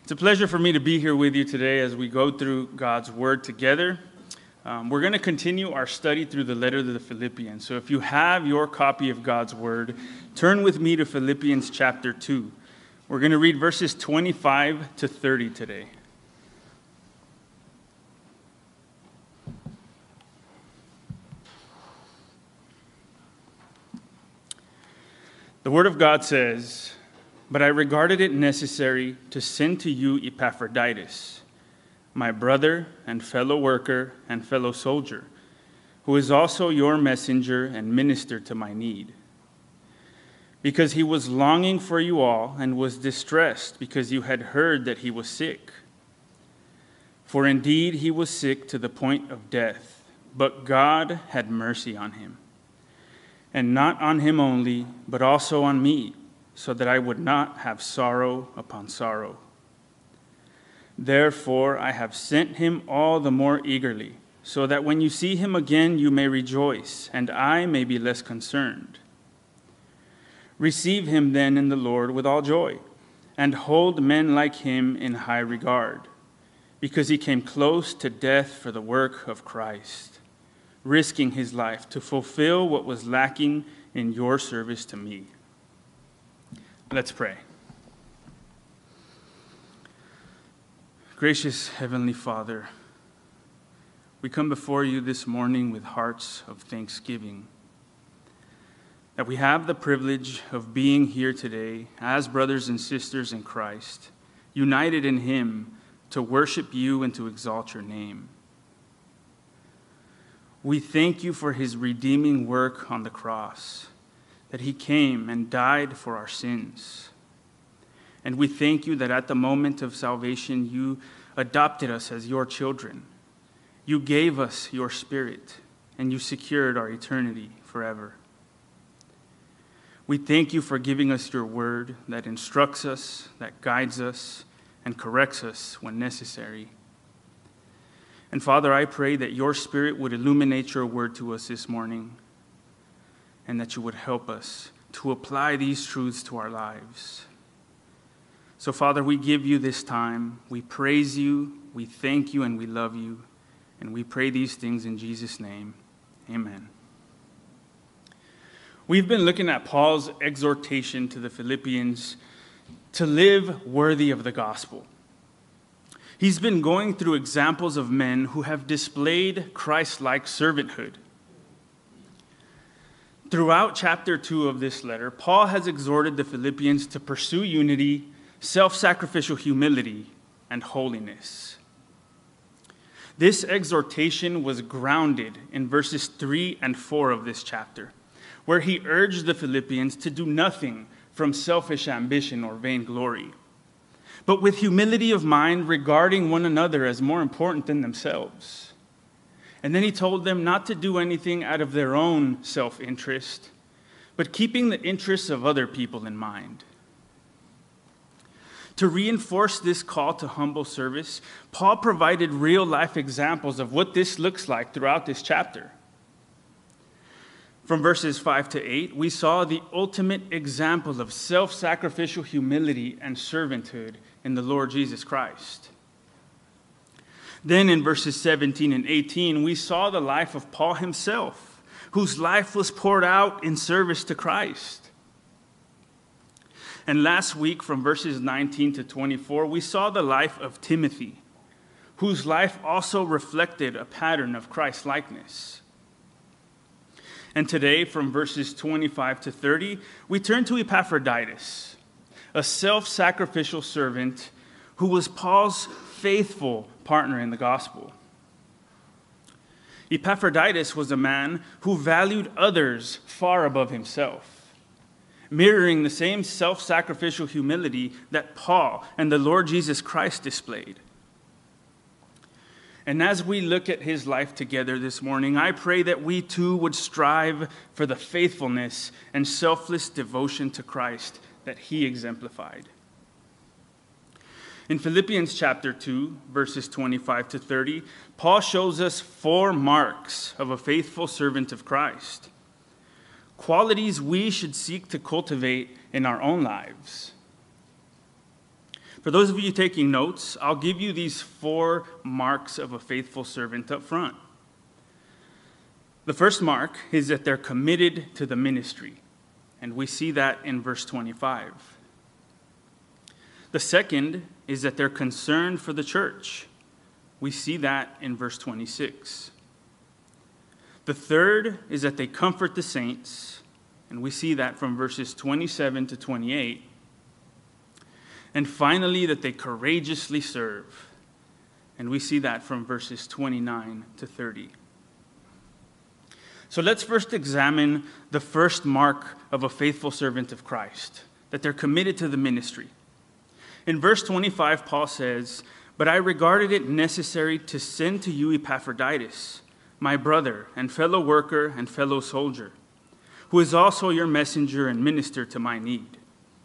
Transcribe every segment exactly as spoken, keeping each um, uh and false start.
It's a pleasure for me to be here with you today as we go through God's Word together. Um, we're going to continue our study through the letter to the Philippians. So if you have your copy of God's Word, turn with me to Philippians chapter two. We're going to read verses twenty-five to thirty today. The Word of God says, "But I regarded it necessary to send to you Epaphroditus, my brother and fellow worker and fellow soldier, who is also your messenger and minister to my need. Because he was longing for you all and was distressed because you had heard that he was sick. For indeed he was sick to the point of death, but God had mercy on him. And not on him only, but also on me, so that I would not have sorrow upon sorrow. Therefore I have sent him all the more eagerly, so that when you see him again you may rejoice, and I may be less concerned. Receive him then in the Lord with all joy, and hold men like him in high regard, because he came close to death for the work of Christ, risking his life to fulfill what was lacking in your service to me." Let's pray. Gracious Heavenly Father, we come before you this morning with hearts of thanksgiving that we have the privilege of being here today as brothers and sisters in Christ, united in him to worship you and to exalt your name. We thank you for his redeeming work on the cross, that he came and died for our sins. And we thank you that at the moment of salvation, you adopted us as your children. You gave us your Spirit, and you secured our eternity forever. We thank you for giving us your word that instructs us, that guides us, and corrects us when necessary. And Father, I pray that your Spirit would illuminate your word to us this morning, and that you would help us to apply these truths to our lives. So, Father, we give you this time. We praise you, we thank you, and we love you. And we pray these things in Jesus' name. Amen. We've been looking at Paul's exhortation to the Philippians to live worthy of the gospel. He's been going through examples of men who have displayed Christ-like servanthood. Throughout chapter two of this letter, Paul has exhorted the Philippians to pursue unity, self-sacrificial humility, and holiness. This exhortation was grounded in verses three and four of this chapter, where he urged the Philippians to do nothing from selfish ambition or vainglory, but with humility of mind regarding one another as more important than themselves. And then he told them not to do anything out of their own self-interest, but keeping the interests of other people in mind. To reinforce this call to humble service, Paul provided real-life examples of what this looks like throughout this chapter. From verses five to eight, we saw the ultimate example of self-sacrificial humility and servanthood in the Lord Jesus Christ. Then in verses seventeen and eighteen, we saw the life of Paul himself, whose life was poured out in service to Christ. And last week, from verses nineteen to twenty-four, we saw the life of Timothy, whose life also reflected a pattern of Christ-likeness. And today, from verses twenty-five to thirty, we turn to Epaphroditus, a self-sacrificial servant who was Paul's faithful partner in the gospel. Epaphroditus was a man who valued others far above himself, mirroring the same self-sacrificial humility that Paul and the Lord Jesus Christ displayed. And as we look at his life together this morning, I pray that we too would strive for the faithfulness and selfless devotion to Christ that he exemplified. In Philippians chapter two, verses twenty-five to thirty, Paul shows us four marks of a faithful servant of Christ, qualities we should seek to cultivate in our own lives. For those of you taking notes, I'll give you these four marks of a faithful servant up front. The first mark is that they're committed to the ministry, and we see that in verse twenty-five. The second is that they're concerned for the church. We see that in verse twenty-six. The third is that they comfort the saints, and we see that from verses twenty-seven to twenty-eight. And finally, that they courageously serve, and we see that from verses twenty-nine to thirty. So let's first examine the first mark of a faithful servant of Christ, that they're committed to the ministry. In verse twenty-five, Paul says, "But I regarded it necessary to send to you Epaphroditus, my brother and fellow worker and fellow soldier, who is also your messenger and minister to my need."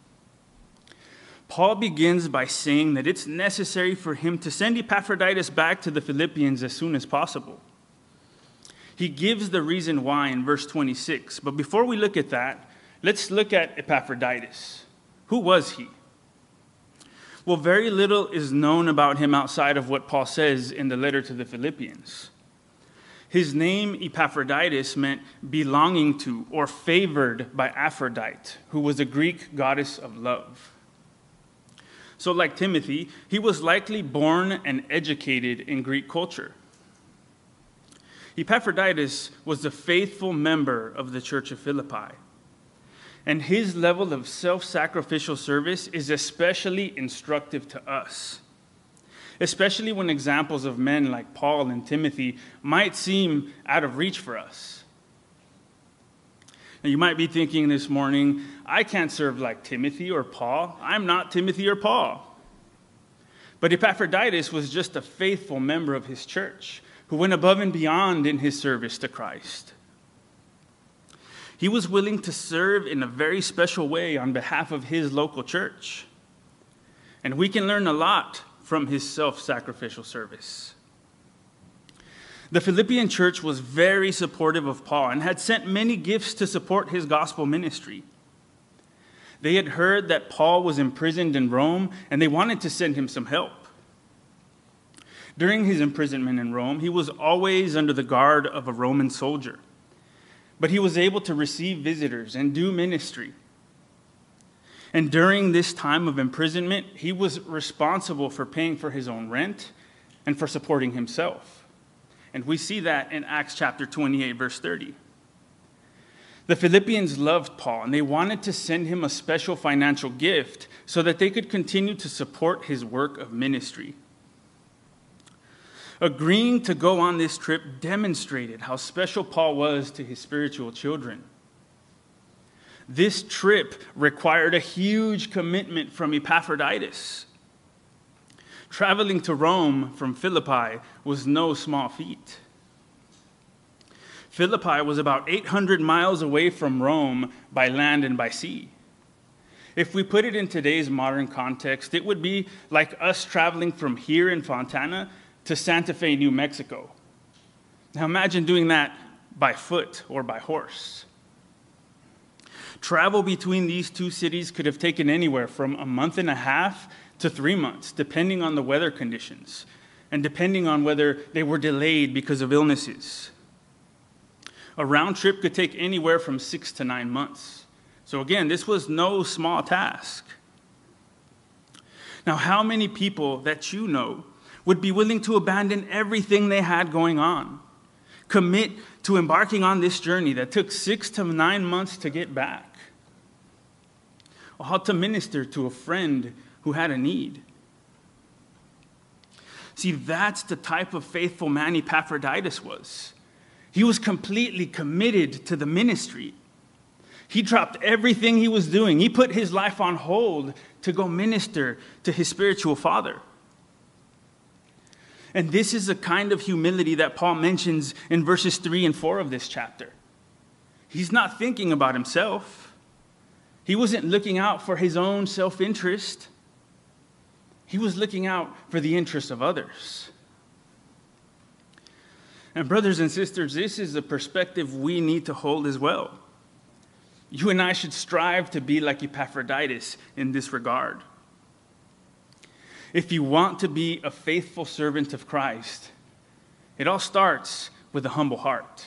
Paul begins by saying that it's necessary for him to send Epaphroditus back to the Philippians as soon as possible. He gives the reason why in verse twenty-six. But before we look at that, let's look at Epaphroditus. Who was he? Well, very little is known about him outside of what Paul says in the letter to the Philippians. His name, Epaphroditus, meant belonging to or favored by Aphrodite, who was a Greek goddess of love. So like Timothy, he was likely born and educated in Greek culture. Epaphroditus was a faithful member of the church of Philippi, and his level of self-sacrificial service is especially instructive to us, especially when examples of men like Paul and Timothy might seem out of reach for us. Now, you might be thinking this morning, I can't serve like Timothy or Paul. I'm not Timothy or Paul. But Epaphroditus was just a faithful member of his church who went above and beyond in his service to Christ. He was willing to serve in a very special way on behalf of his local church. And we can learn a lot from his self-sacrificial service. The Philippian church was very supportive of Paul and had sent many gifts to support his gospel ministry. They had heard that Paul was imprisoned in Rome, and they wanted to send him some help. During his imprisonment in Rome, he was always under the guard of a Roman soldier, but he was able to receive visitors and do ministry. And during this time of imprisonment, he was responsible for paying for his own rent and for supporting himself. And we see that in Acts chapter twenty-eight, verse thirty. The Philippians loved Paul, and they wanted to send him a special financial gift so that they could continue to support his work of ministry. Agreeing to go on this trip demonstrated how special Paul was to his spiritual children. This trip required a huge commitment from Epaphroditus. Traveling to Rome from Philippi was no small feat. Philippi was about eight hundred miles away from Rome by land and by sea. If we put it in today's modern context, it would be like us traveling from here in Fontana to Santa Fe, New Mexico. Now imagine doing that by foot or by horse. Travel between these two cities could have taken anywhere from a month and a half to three months, depending on the weather conditions and depending on whether they were delayed because of illnesses. A round trip could take anywhere from six to nine months. So again, this was no small task. Now, how many people that you know would be willing to abandon everything they had going on, commit to embarking on this journey that took six to nine months to get back, or how to minister to a friend who had a need? See, that's the type of faithful man Epaphroditus was. He was completely committed to the ministry. He dropped everything he was doing. He put his life on hold to go minister to his spiritual father. And this is a kind of humility that Paul mentions in verses three and four of this chapter. He's not thinking about himself. He wasn't looking out for his own self-interest. He was looking out for the interests of others. And brothers and sisters, this is a perspective we need to hold as well. You and I should strive to be like Epaphroditus in this regard. If you want to be a faithful servant of Christ, it all starts with a humble heart.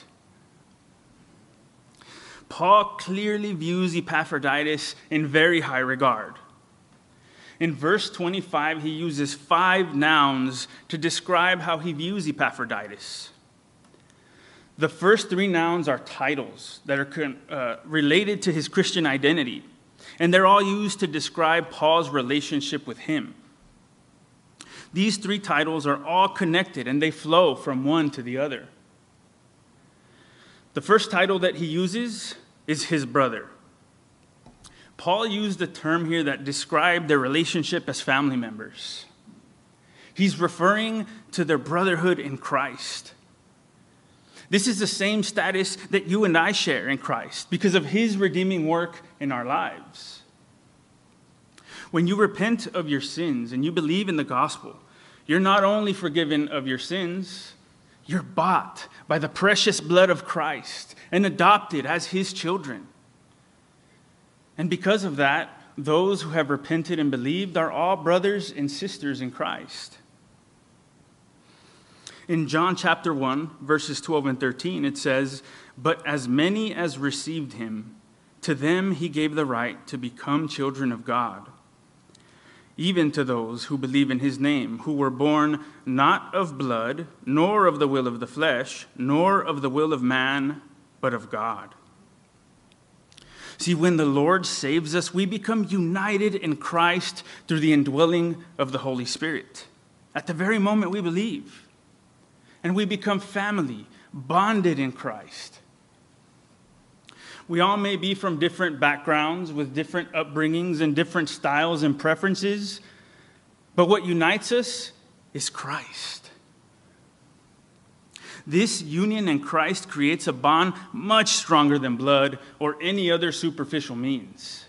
Paul clearly views Epaphroditus in very high regard. In verse twenty-five, he uses five nouns to describe how he views Epaphroditus. The first three nouns are titles that are uh, related to his Christian identity, and they're all used to describe Paul's relationship with him. These three titles are all connected, and they flow from one to the other. The first title that he uses is his brother. Paul used a term here that described their relationship as family members. He's referring to their brotherhood in Christ. This is the same status that you and I share in Christ because of his redeeming work in our lives. When you repent of your sins and you believe in the gospel, you're not only forgiven of your sins, you're bought by the precious blood of Christ and adopted as his children. And because of that, those who have repented and believed are all brothers and sisters in Christ. In John chapter one, verses twelve and thirteen, it says, "But as many as received him, to them he gave the right to become children of God, even to those who believe in his name, who were born not of blood, nor of the will of the flesh, nor of the will of man, but of God." See, when the Lord saves us, we become united in Christ through the indwelling of the Holy Spirit at the very moment we believe. And we become family, bonded in Christ. We all may be from different backgrounds with different upbringings and different styles and preferences, but what unites us is Christ. This union in Christ creates a bond much stronger than blood or any other superficial means.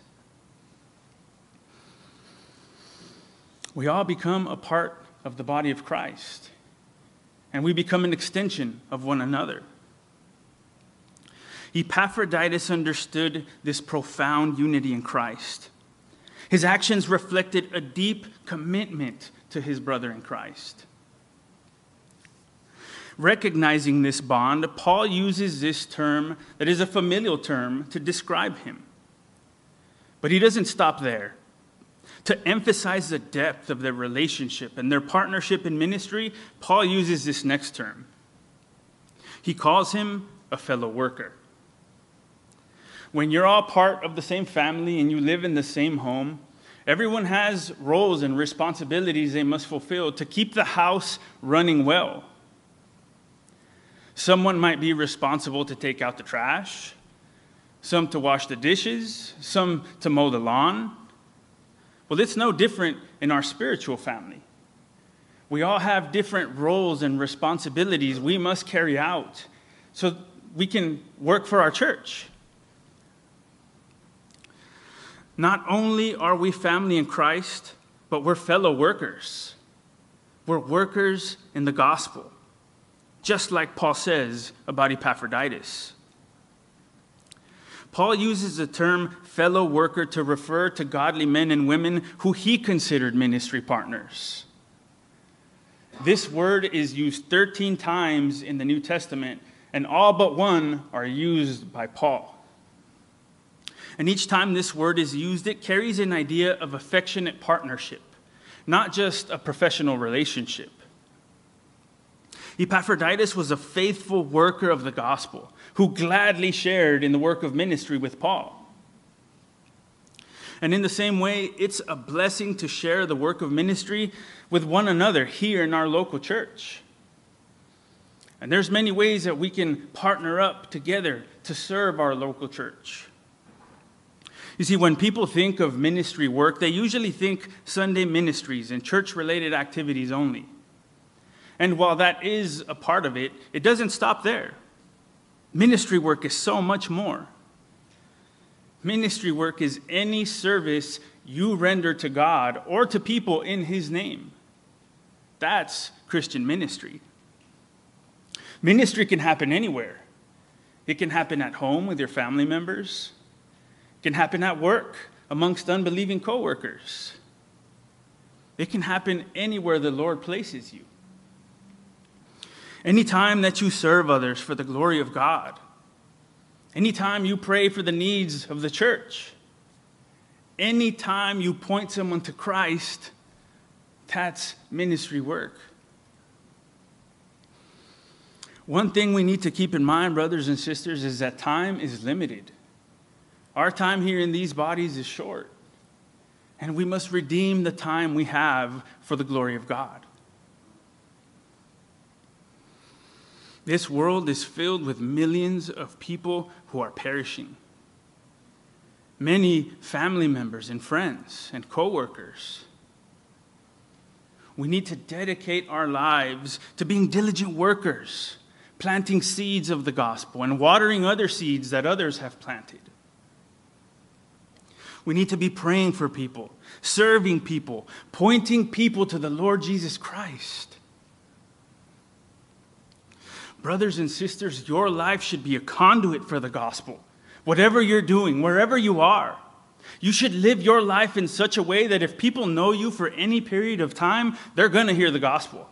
We all become a part of the body of Christ, and we become an extension of one another. Epaphroditus understood this profound unity in Christ. His actions reflected a deep commitment to his brother in Christ. Recognizing this bond, Paul uses this term that is a familial term to describe him. But he doesn't stop there. To emphasize the depth of their relationship and their partnership in ministry, Paul uses this next term. He calls him a fellow worker. When you're all part of the same family and you live in the same home, everyone has roles and responsibilities they must fulfill to keep the house running well. Someone might be responsible to take out the trash, some to wash the dishes, some to mow the lawn. Well, it's no different in our spiritual family. We all have different roles and responsibilities we must carry out so we can work for our church. Not only are we family in Christ, but we're fellow workers. We're workers in the gospel, just like Paul says about Epaphroditus. Paul uses the term fellow worker to refer to godly men and women who he considered ministry partners. This word is used thirteen times in the New Testament, and all but one are used by Paul. And each time this word is used, it carries an idea of affectionate partnership, not just a professional relationship. Epaphroditus was a faithful worker of the gospel who gladly shared in the work of ministry with Paul. And in the same way, it's a blessing to share the work of ministry with one another here in our local church. And there's many ways that we can partner up together to serve our local church. You see, when people think of ministry work, they usually think Sunday ministries and church-related activities only. And while that is a part of it, it doesn't stop there. Ministry work is so much more. Ministry work is any service you render to God or to people in his name. That's Christian ministry. Ministry can happen anywhere. It can happen at home with your family members. It can happen at work amongst unbelieving coworkers. It can happen anywhere the Lord places you. Anytime that you serve others for the glory of God, anytime you pray for the needs of the church, anytime you point someone to Christ, that's ministry work. One thing we need to keep in mind, brothers and sisters, is that time is limited. Our time here in these bodies is short, and we must redeem the time we have for the glory of God. This world is filled with millions of people who are perishing. Many family members and friends and co-workers. We need to dedicate our lives to being diligent workers, planting seeds of the gospel and watering other seeds that others have planted. We need to be praying for people, serving people, pointing people to the Lord Jesus Christ. Brothers and sisters, your life should be a conduit for the gospel. Whatever you're doing, wherever you are, you should live your life in such a way that if people know you for any period of time, they're going to hear the gospel.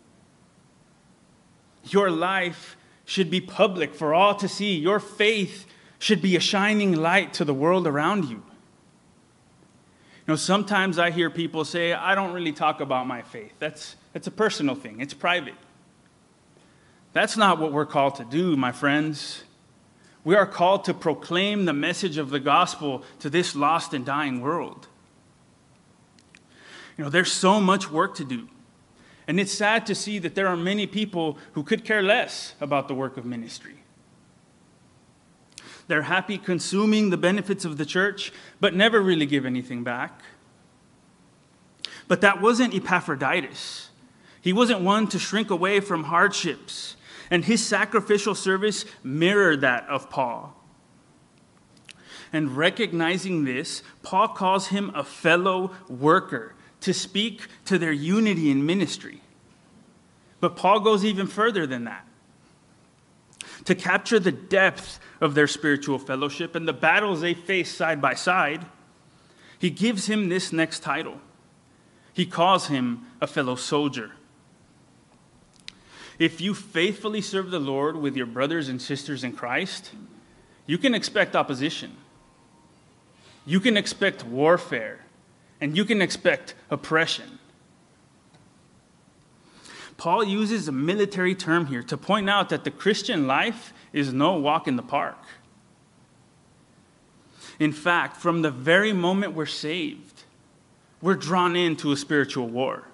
Your life should be public for all to see. Your faith should be a shining light to the world around you. You know, sometimes I hear people say, I don't really talk about my faith. That's, that's a personal thing. It's private. That's not what we're called to do, my friends. We are called to proclaim the message of the gospel to this lost and dying world. You know, there's so much work to do. And it's sad to see that there are many people who could care less about the work of ministry. They're happy consuming the benefits of the church, but never really give anything back. But that wasn't Epaphroditus. He wasn't one to shrink away from hardships. And his sacrificial service mirrored that of Paul. And recognizing this, Paul calls him a fellow worker to speak to their unity in ministry. But Paul goes even further than that. To capture the depth of their spiritual fellowship and the battles they face side by side, he gives him this next title. He calls him a fellow soldier. If you faithfully serve the Lord with your brothers and sisters in Christ, you can expect opposition. You can expect warfare, and you can expect oppression. Paul uses a military term here to point out that the Christian life is no walk in the park. In fact, from the very moment we're saved, we're drawn into a spiritual war.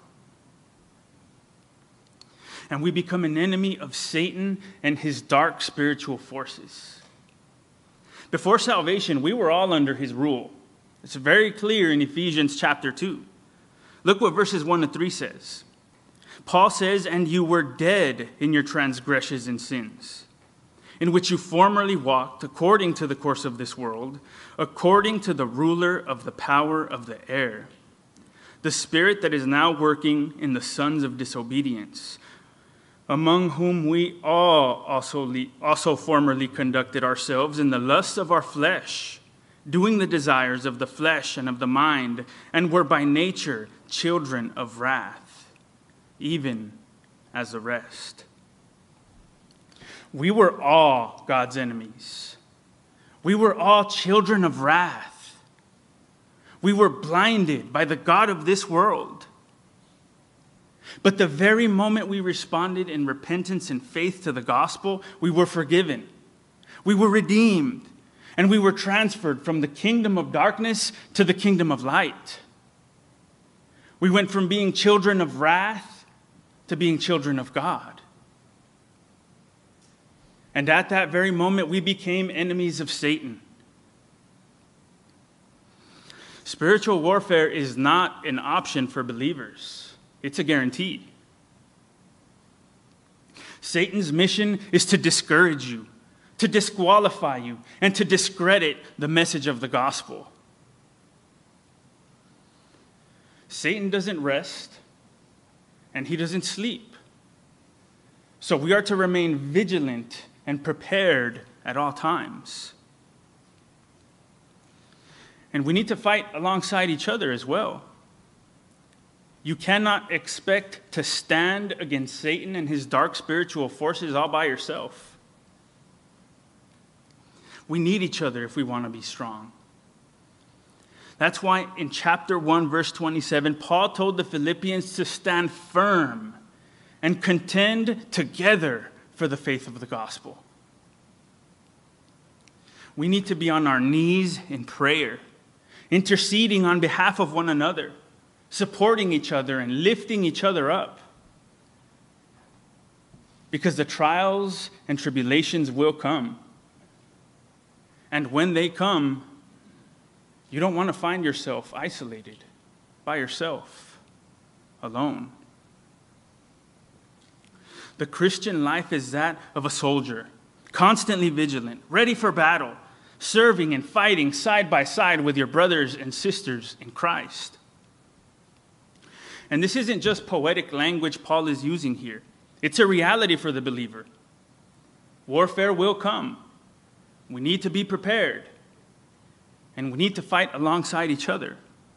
And we become an enemy of Satan and his dark spiritual forces. Before salvation, we were all under his rule. It's very clear in Ephesians chapter two. Look what verses one to three says. Paul says, "And you were dead in your transgressions and sins, in which you formerly walked according to the course of this world, according to the ruler of the power of the air, the spirit that is now working in the sons of disobedience, among whom we all also, also formerly conducted ourselves in the lusts of our flesh, doing the desires of the flesh and of the mind, and were by nature children of wrath, even as the rest." We were all God's enemies. We were all children of wrath. We were blinded by the god of this world. But the very moment we responded in repentance and faith to the gospel, we were forgiven. We were redeemed. And we were transferred from the kingdom of darkness to the kingdom of light. We went from being children of wrath to being children of God. And at that very moment, we became enemies of Satan. Spiritual warfare is not an option for believers. It's a guarantee. Satan's mission is to discourage you, to disqualify you, and to discredit the message of the gospel. Satan doesn't rest, and he doesn't sleep. So we are to remain vigilant and prepared at all times. And we need to fight alongside each other as well. You cannot expect to stand against Satan and his dark spiritual forces all by yourself. We need each other if we want to be strong. That's why in chapter one, verse twenty-seven, Paul told the Philippians to stand firm and contend together for the faith of the gospel. We need to be on our knees in prayer, interceding on behalf of one another, supporting each other and lifting each other up. Because the trials and tribulations will come. And when they come, you don't want to find yourself isolated, by yourself, alone. The Christian life is that of a soldier, constantly vigilant, ready for battle, serving and fighting side by side with your brothers and sisters in Christ. And this isn't just poetic language Paul is using here. It's a reality for the believer. Warfare will come. We need to be prepared. And we need to fight alongside each other.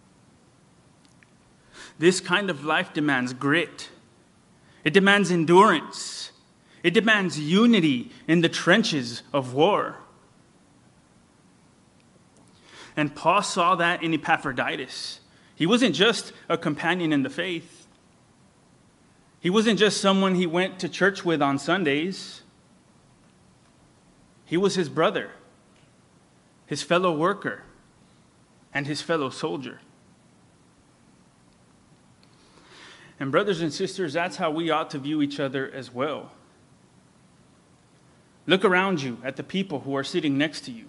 This kind of life demands grit. It demands endurance. It demands unity in the trenches of war. And Paul saw that in Epaphroditus. He wasn't just a companion in the faith. He wasn't just someone he went to church with on Sundays. He was his brother, his fellow worker, and his fellow soldier. And brothers and sisters, that's how we ought to view each other as well. Look around you at the people who are sitting next to you.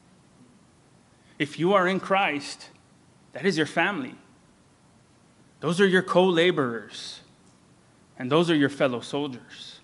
If you are in Christ, that is your family. Those are your co-laborers. And those are your fellow soldiers.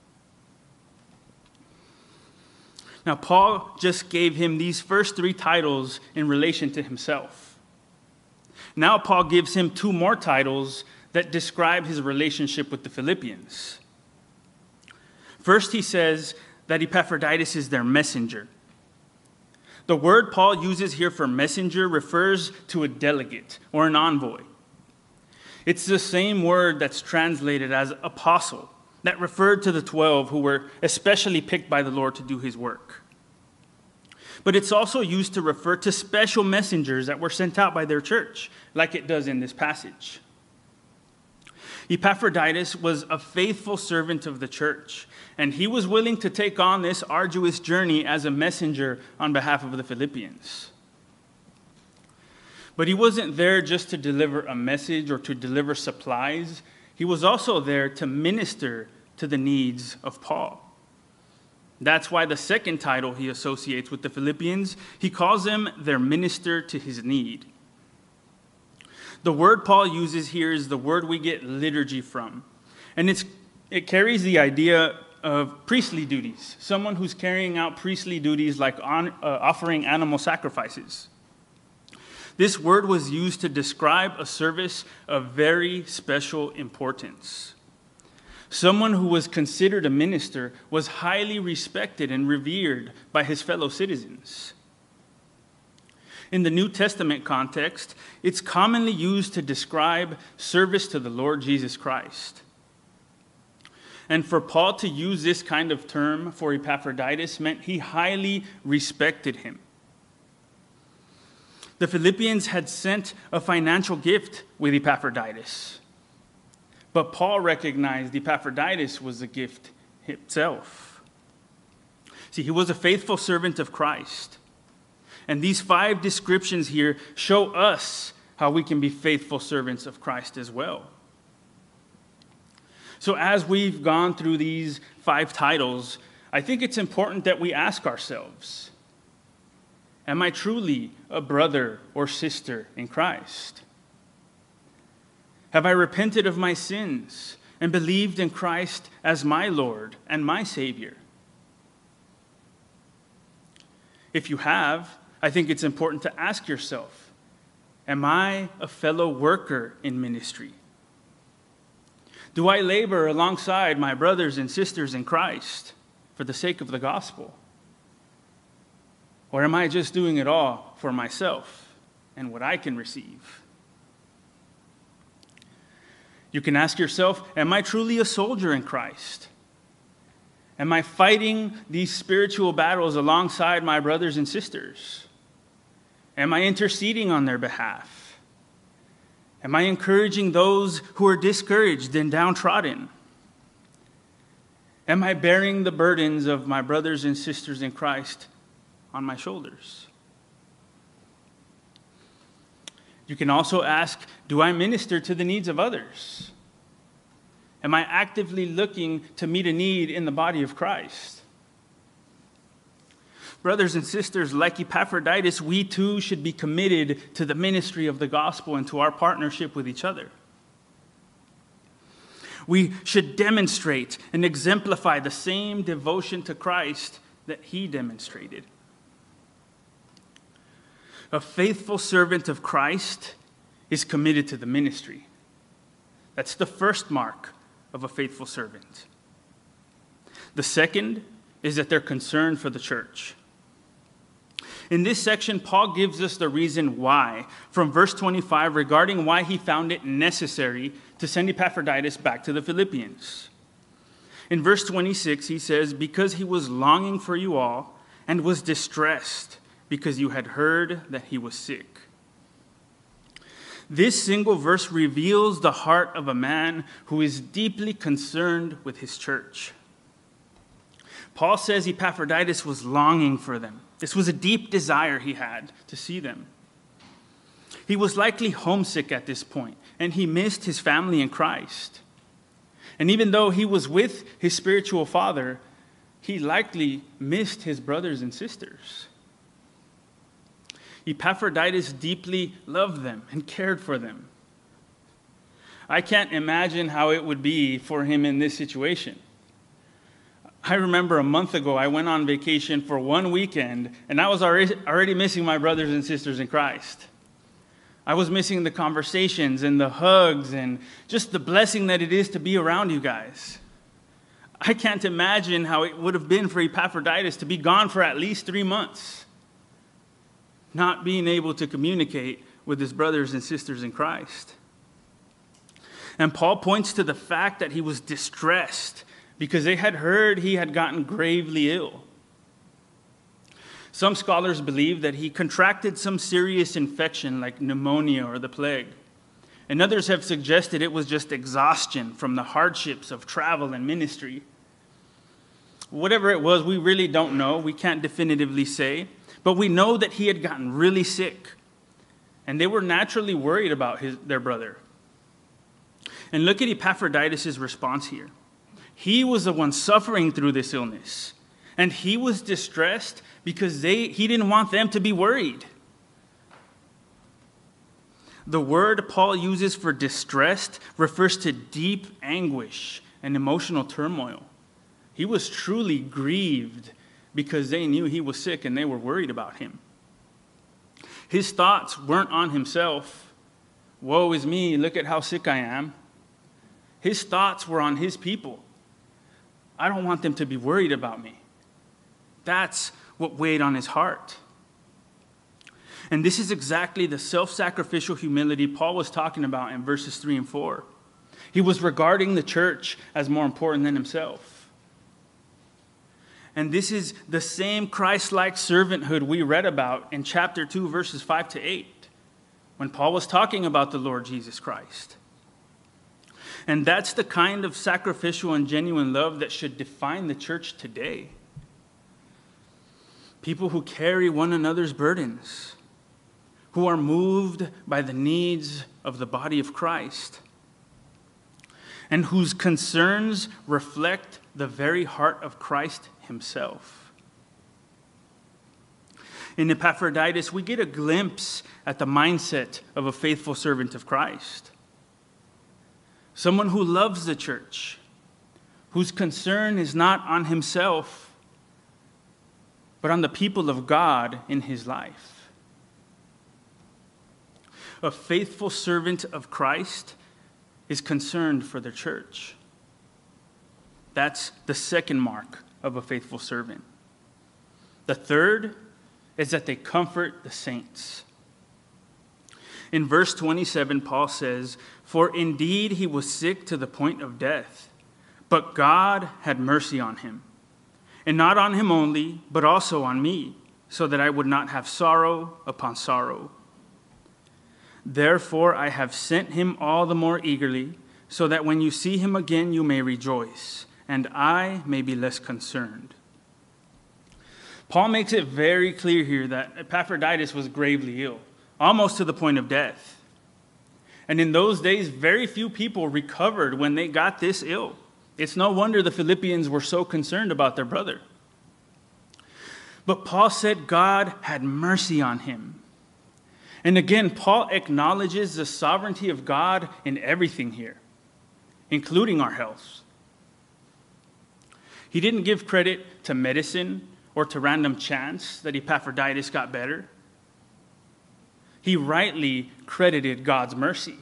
Now, Paul just gave him these first three titles in relation to himself. Now, Paul gives him two more titles that describe his relationship with the Philippians. First, he says that Epaphroditus is their messenger. The word Paul uses here for messenger refers to a delegate or an envoy. It's the same word that's translated as apostle that referred to the twelve who were especially picked by the Lord to do his work. But it's also used to refer to special messengers that were sent out by their church, like it does in this passage. Epaphroditus was a faithful servant of the church, and he was willing to take on this arduous journey as a messenger on behalf of the Philippians. But he wasn't there just to deliver a message or to deliver supplies. He was also there to minister to the needs of Paul. That's why the second title he associates with the Philippians, he calls them their minister to his need. The word Paul uses here is the word we get liturgy from. And it's, it carries the idea of priestly duties, someone who's carrying out priestly duties like on, uh, offering animal sacrifices. This word was used to describe a service of very special importance. Someone who was considered a minister was highly respected and revered by his fellow citizens. In the New Testament context, it's commonly used to describe service to the Lord Jesus Christ. And for Paul to use this kind of term for Epaphroditus meant he highly respected him. The Philippians had sent a financial gift with Epaphroditus. But Paul recognized Epaphroditus was the gift itself. See, he was a faithful servant of Christ. And these five descriptions here show us how we can be faithful servants of Christ as well. So as we've gone through these five titles, I think it's important that we ask ourselves, am I truly a brother or sister in Christ? Have I repented of my sins and believed in Christ as my Lord and my Savior? If you have, I think it's important to ask yourself, am I a fellow worker in ministry? Do I labor alongside my brothers and sisters in Christ for the sake of the gospel? Or am I just doing it all for myself and what I can receive? You can ask yourself, am I truly a soldier in Christ? Am I fighting these spiritual battles alongside my brothers and sisters? Am I interceding on their behalf? Am I encouraging those who are discouraged and downtrodden? Am I bearing the burdens of my brothers and sisters in Christ on my shoulders? You can also ask, do I minister to the needs of others? Am I actively looking to meet a need in the body of Christ? Brothers and sisters, like Epaphroditus, we too should be committed to the ministry of the gospel and to our partnership with each other. We should demonstrate and exemplify the same devotion to Christ that he demonstrated. A faithful servant of Christ is committed to the ministry. That's the first mark of a faithful servant. The second is that they're concerned for the church. In this section, Paul gives us the reason why, from verse twenty-five, regarding why he found it necessary to send Epaphroditus back to the Philippians. In verse twenty-six, he says, because he was longing for you all and was distressed because you had heard that he was sick. This single verse reveals the heart of a man who is deeply concerned with his church. Paul says Epaphroditus was longing for them. This was a deep desire he had to see them. He was likely homesick at this point, and he missed his family in Christ. And even though he was with his spiritual father, he likely missed his brothers and sisters. Epaphroditus deeply loved them and cared for them. I can't imagine how it would be for him in this situation. I remember a month ago, I went on vacation for one weekend, and I was already, already missing my brothers and sisters in Christ. I was missing the conversations and the hugs and just the blessing that it is to be around you guys. I can't imagine how it would have been for Epaphroditus to be gone for at least three months, not being able to communicate with his brothers and sisters in Christ. And Paul points to the fact that he was distressed because they had heard he had gotten gravely ill. Some scholars believe that he contracted some serious infection like pneumonia or the plague. And others have suggested it was just exhaustion from the hardships of travel and ministry. Whatever it was, we really don't know. We can't definitively say. But we know that he had gotten really sick. And they were naturally worried about his, their brother. And look at Epaphroditus' response here. He was the one suffering through this illness. And he was distressed because they, he didn't want them to be worried. The word Paul uses for distressed refers to deep anguish and emotional turmoil. He was truly grieved because they knew he was sick and they were worried about him. His thoughts weren't on himself. Woe is me, look at how sick I am. His thoughts were on his people. I don't want them to be worried about me. That's what weighed on his heart. And this is exactly the self-sacrificial humility Paul was talking about in verses three and four. He was regarding the church as more important than himself. And this is the same Christ-like servanthood we read about in chapter two, verses five to eight, when Paul was talking about the Lord Jesus Christ. And that's the kind of sacrificial and genuine love that should define the church today. People who carry one another's burdens, who are moved by the needs of the body of Christ, and whose concerns reflect the very heart of Christ himself. In Epaphroditus, we get a glimpse at the mindset of a faithful servant of Christ. Someone who loves the church, whose concern is not on himself, but on the people of God in his life. A faithful servant of Christ is concerned for the church. That's the second mark of a faithful servant. The third is that they comfort the saints. In verse twenty-seven, Paul says, "For indeed he was sick to the point of death, but God had mercy on him. And not on him only, but also on me, so that I would not have sorrow upon sorrow. Therefore I have sent him all the more eagerly, so that when you see him again you may rejoice, and I may be less concerned." Paul makes it very clear here that Epaphroditus was gravely ill, almost to the point of death. And in those days, very few people recovered when they got this ill. It's no wonder the Philippians were so concerned about their brother. But Paul said God had mercy on him. And again, Paul acknowledges the sovereignty of God in everything here, including our health. He didn't give credit to medicine or to random chance that Epaphroditus got better. He rightly credited God's mercy.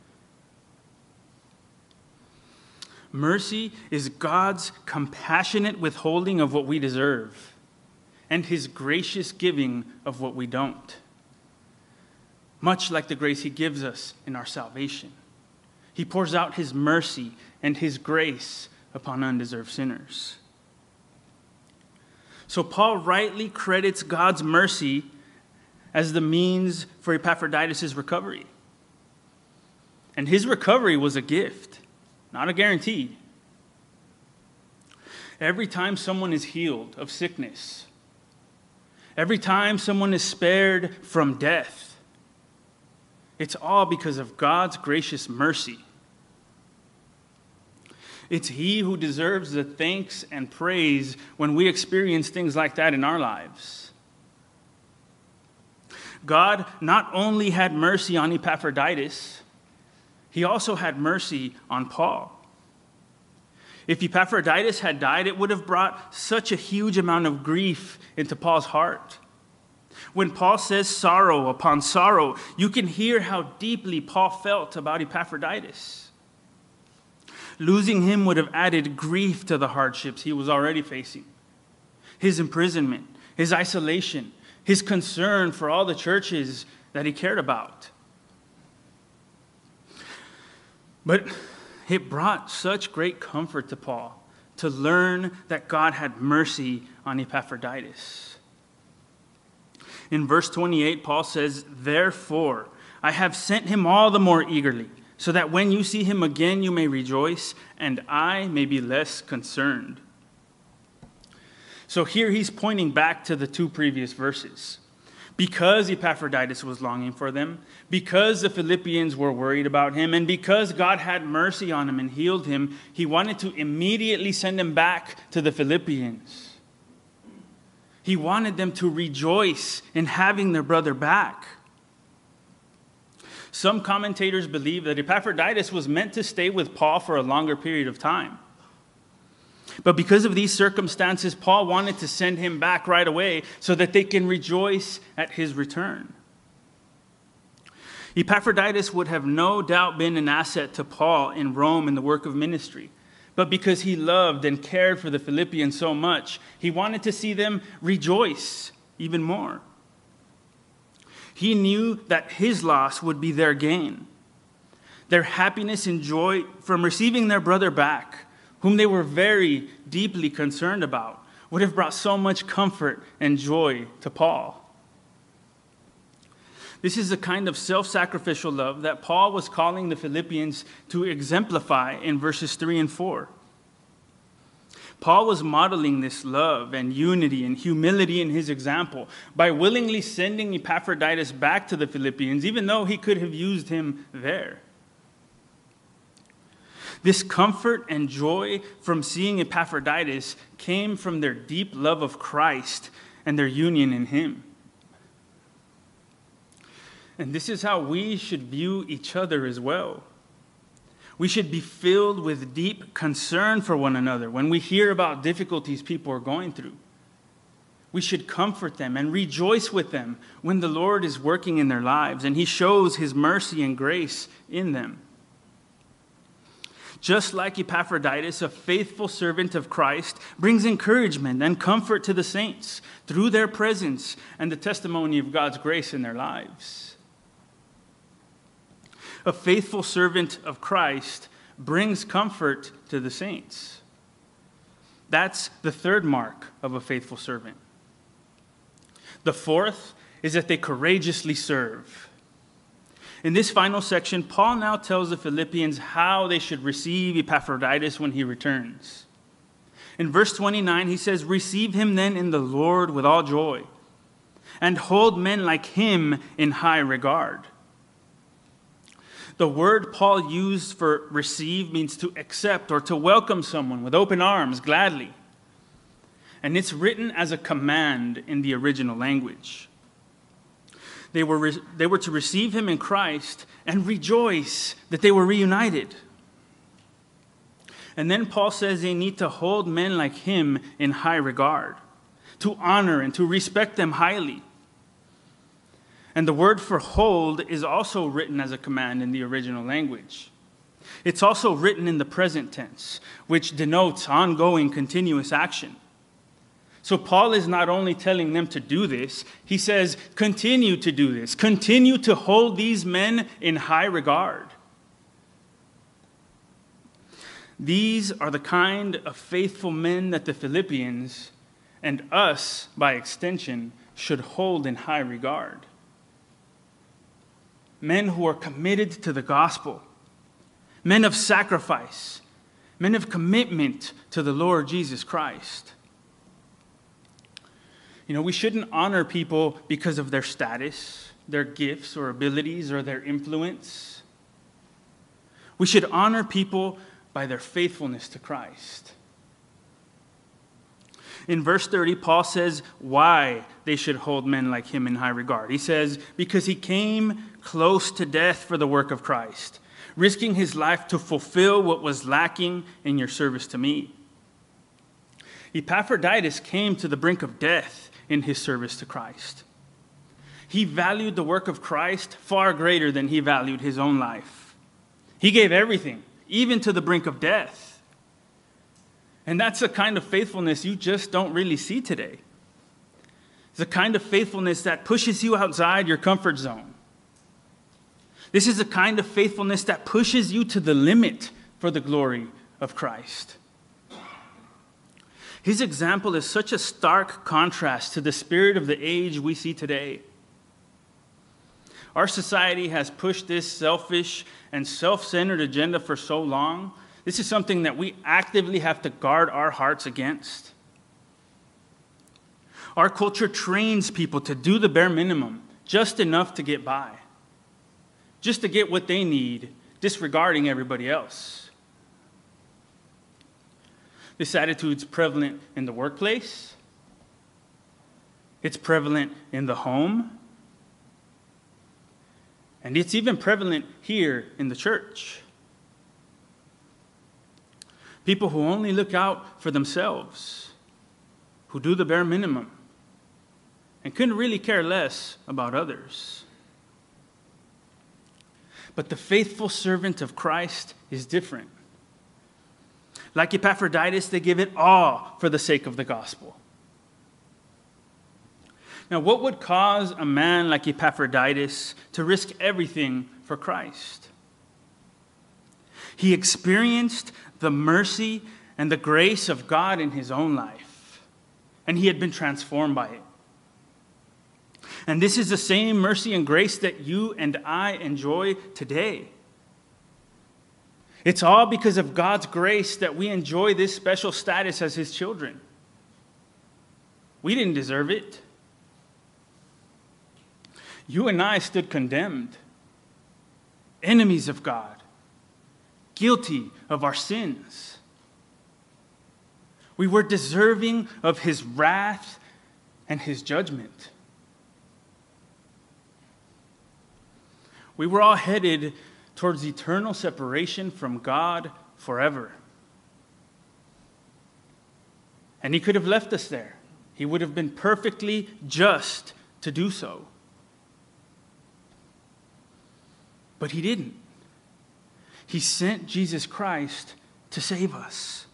Mercy is God's compassionate withholding of what we deserve and his gracious giving of what we don't. Much like the grace he gives us in our salvation. He pours out his mercy and his grace upon undeserved sinners. So Paul rightly credits God's mercy as the means for Epaphroditus' recovery. And his recovery was a gift, not a guarantee. Every time someone is healed of sickness, every time someone is spared from death, it's all because of God's gracious mercy. It's he who deserves the thanks and praise when we experience things like that in our lives. God not only had mercy on Epaphroditus, he also had mercy on Paul. If Epaphroditus had died, it would have brought such a huge amount of grief into Paul's heart. When Paul says sorrow upon sorrow, you can hear how deeply Paul felt about Epaphroditus. Losing him would have added grief to the hardships he was already facing. His imprisonment, his isolation, his concern for all the churches that he cared about. But it brought such great comfort to Paul to learn that God had mercy on Epaphroditus. In verse twenty-eight, Paul says, "Therefore, I have sent him all the more eagerly, so that when you see him again, you may rejoice, and I may be less concerned." So here he's pointing back to the two previous verses. Because Epaphroditus was longing for them, because the Philippians were worried about him, and because God had mercy on him and healed him, he wanted to immediately send him back to the Philippians. He wanted them to rejoice in having their brother back. Some commentators believe that Epaphroditus was meant to stay with Paul for a longer period of time. But because of these circumstances, Paul wanted to send him back right away so that they can rejoice at his return. Epaphroditus would have no doubt been an asset to Paul in Rome in the work of ministry. But because he loved and cared for the Philippians so much, he wanted to see them rejoice even more. He knew that his loss would be their gain. Their happiness and joy from receiving their brother back, whom they were very deeply concerned about, would have brought so much comfort and joy to Paul. This is the kind of self-sacrificial love that Paul was calling the Philippians to exemplify in verses three and four. Paul was modeling this love and unity and humility in his example by willingly sending Epaphroditus back to the Philippians, even though he could have used him there. This comfort and joy from seeing Epaphroditus came from their deep love of Christ and their union in him. And this is how we should view each other as well. We should be filled with deep concern for one another when we hear about difficulties people are going through. We should comfort them and rejoice with them when the Lord is working in their lives and he shows his mercy and grace in them. Just like Epaphroditus, a faithful servant of Christ brings encouragement and comfort to the saints through their presence and the testimony of God's grace in their lives. A faithful servant of Christ brings comfort to the saints. That's the third mark of a faithful servant. The fourth is that they courageously serve. In this final section, Paul now tells the Philippians how they should receive Epaphroditus when he returns. In verse twenty-nine, he says, "Receive him then in the Lord with all joy, and hold men like him in high regard." The word Paul used for receive means to accept or to welcome someone with open arms, gladly. And it's written as a command in the original language. They were, re- they were to receive him in Christ and rejoice that they were reunited. And then Paul says they need to hold men like him in high regard, to honor and to respect them highly. And the word for hold is also written as a command in the original language. It's also written in the present tense, which denotes ongoing, continuous action. So Paul is not only telling them to do this, he says, continue to do this. Continue to hold these men in high regard. These are the kind of faithful men that the Philippians, and us by extension, should hold in high regard. Men who are committed to the gospel, men of sacrifice, men of commitment to the Lord Jesus Christ. You know, we shouldn't honor people because of their status, their gifts or abilities, or their influence. We should honor people by their faithfulness to Christ. In verse thirty, Paul says why they should hold men like him in high regard. He says, because he came close to death for the work of Christ, risking his life to fulfill what was lacking in your service to me. Epaphroditus came to the brink of death in his service to Christ. He valued the work of Christ far greater than he valued his own life. He gave everything, even to the brink of death. And that's a kind of faithfulness you just don't really see today. It's a kind of faithfulness that pushes you outside your comfort zone. This is a kind of faithfulness that pushes you to the limit for the glory of Christ. His example is such a stark contrast to the spirit of the age we see today. Our society has pushed this selfish and self-centered agenda for so long. This is something that we actively have to guard our hearts against. Our culture trains people to do the bare minimum, just enough to get by, just to get what they need, disregarding everybody else. This attitude is prevalent in the workplace. It's prevalent in the home. And it's even prevalent here in the church. People who only look out for themselves, who do the bare minimum, and couldn't really care less about others. But the faithful servant of Christ is different. Like Epaphroditus, they give it all for the sake of the gospel. Now, what would cause a man like Epaphroditus to risk everything for Christ? He experienced the mercy and the grace of God in his own life, and he had been transformed by it. And this is the same mercy and grace that you and I enjoy today. It's all because of God's grace that we enjoy this special status as his children. We didn't deserve it. You and I stood condemned, enemies of God, guilty of our sins. We were deserving of his wrath and his judgment. We were all headed towards eternal separation from God forever. And he could have left us there. He would have been perfectly just to do so. But he didn't. He sent Jesus Christ to save us.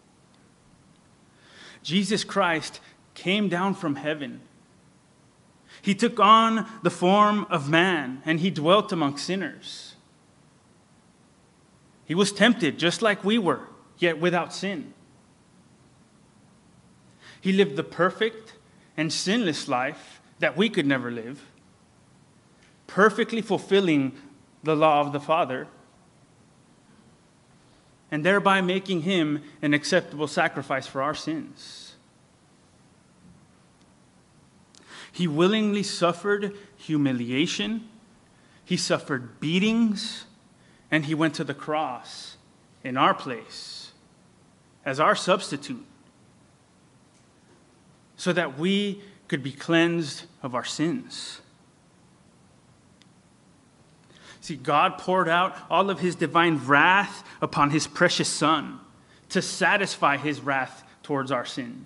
Jesus Christ came down from heaven He took on the form of man, and he dwelt among sinners. He was tempted just like we were, yet without sin. He lived the perfect and sinless life that we could never live, perfectly fulfilling the law of the Father, and thereby making him an acceptable sacrifice for our sins. He willingly suffered humiliation, he suffered beatings, and he went to the cross in our place as our substitute, so that we could be cleansed of our sins. See, God poured out all of his divine wrath upon his precious Son to satisfy his wrath towards our sin.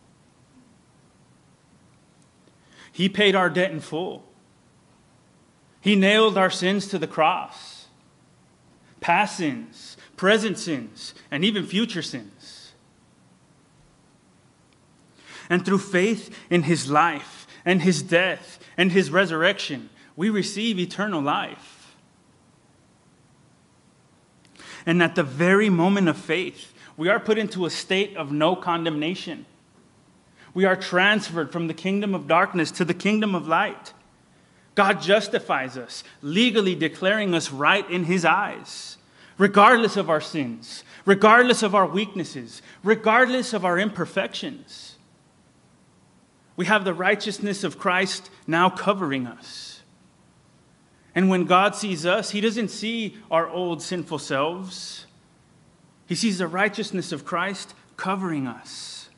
He paid our debt in full. He nailed our sins to the cross. Past sins, present sins, and even future sins. And through faith in his life and his death and his resurrection, we receive eternal life. And at the very moment of faith, we are put into a state of no condemnation. We are transferred from the kingdom of darkness to the kingdom of light. God justifies us, legally declaring us right in his eyes, regardless of our sins, regardless of our weaknesses, regardless of our imperfections. We have the righteousness of Christ now covering us. And when God sees us, he doesn't see our old sinful selves. He sees the righteousness of Christ covering us.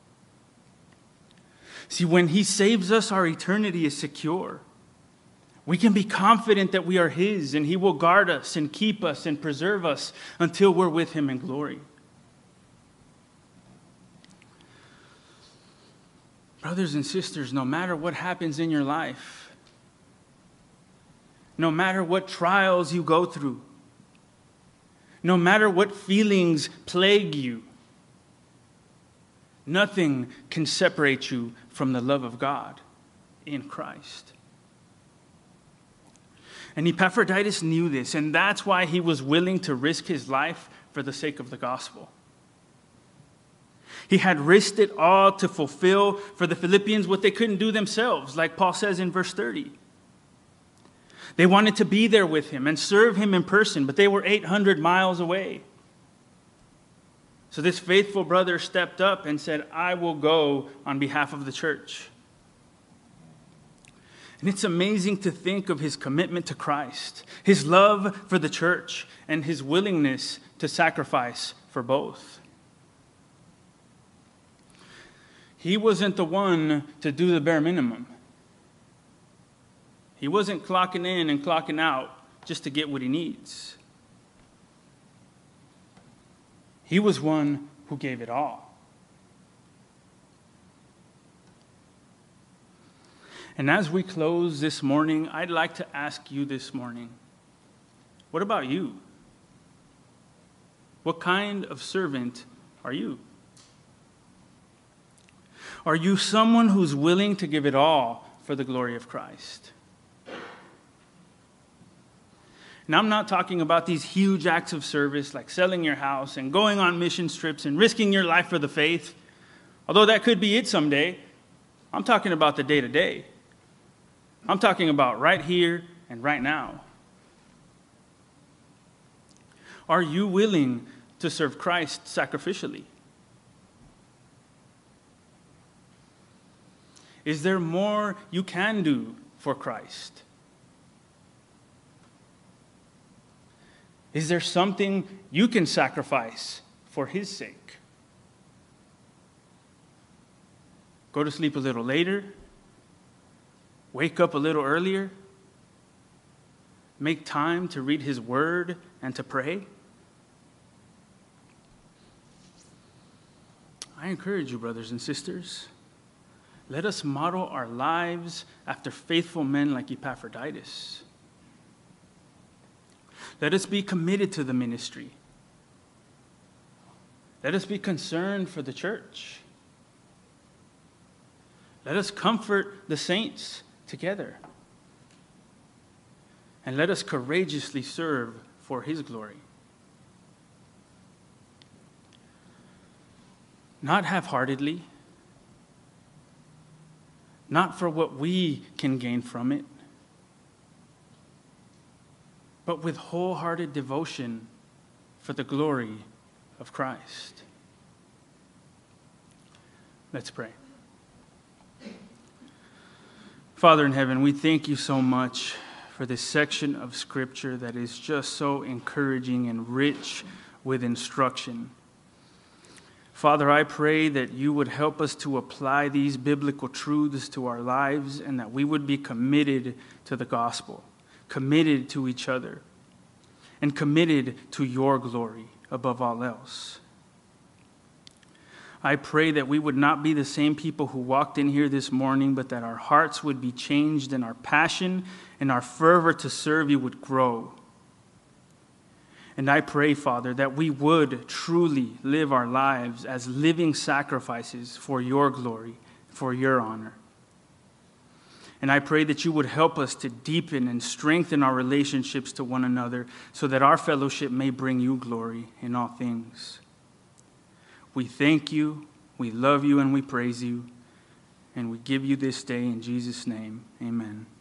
See, when he saves us, our eternity is secure. We can be confident that we are his, and he will guard us and keep us and preserve us until we're with him in glory. Brothers and sisters, no matter what happens in your life, no matter what trials you go through, no matter what feelings plague you, nothing can separate you from the love of God in Christ. And Epaphroditus knew this, and that's why he was willing to risk his life for the sake of the gospel. He had risked it all to fulfill for the Philippians what they couldn't do themselves, like Paul says in verse thirty. They wanted to be there with him and serve him in person, but they were eight hundred miles away. So this faithful brother stepped up and said, I will go on behalf of the church. And it's amazing to think of his commitment to Christ, his love for the church, and his willingness to sacrifice for both. He wasn't the one to do the bare minimum. He wasn't clocking in and clocking out just to get what he needs. He was one who gave it all. And as we close this morning, I'd like to ask you this morning, what about you? What kind of servant are you? Are you someone who's willing to give it all for the glory of Christ? And I'm not talking about these huge acts of service like selling your house and going on mission trips and risking your life for the faith, although that could be it someday. I'm talking about the day-to-day. I'm talking about right here and right now. Are you willing to serve Christ sacrificially? Is there more you can do for Christ? Is there something you can sacrifice for his sake? Go to sleep a little later? Wake up a little earlier? Make time to read his word and to pray? I encourage you, brothers and sisters, let us model our lives after faithful men like Epaphroditus. Let us be committed to the ministry. Let us be concerned for the church. Let us comfort the saints together. And let us courageously serve for his glory. Not half-heartedly, not for what we can gain from it, but with wholehearted devotion for the glory of Christ. Let's pray. Father in heaven, we thank you so much for this section of Scripture that is just so encouraging and rich with instruction. Father, I pray that you would help us to apply these biblical truths to our lives and that we would be committed to the gospel, committed to each other, and committed to your glory above all else. I pray that we would not be the same people who walked in here this morning, but that our hearts would be changed and our passion and our fervor to serve you would grow. And I pray, Father, that we would truly live our lives as living sacrifices for your glory, for your honor. And I pray that you would help us to deepen and strengthen our relationships to one another so that our fellowship may bring you glory in all things. We thank you, we love you, and we praise you. And we give you this day in Jesus' name. Amen.